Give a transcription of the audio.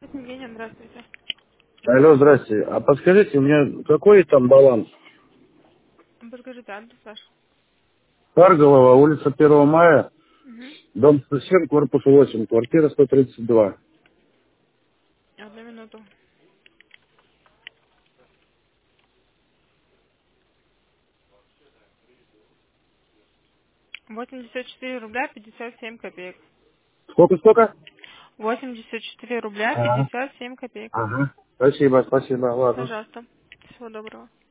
Евгения, здравствуйте. Алло, здрасте. А подскажите, у меня какой там баланс? Подскажите адрес ваш. Карголова, улица 1 мая, Угу. дом 107, корпус 8, квартира 132. Одну минуту. 84 рубля 57 копеек. Сколько? 84 рубля Ага. 57 копеек. Ага. Спасибо, ладно. Пожалуйста. Всего доброго.